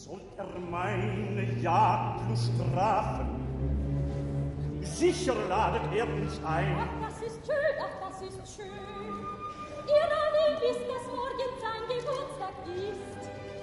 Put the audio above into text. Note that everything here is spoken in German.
Sollt meine Jagdlust strafen, sicher ladet uns ein. Ach, das ist schön, ach, das ist schön. Ihr alle wisst, dass morgen sein Geburtstag ist.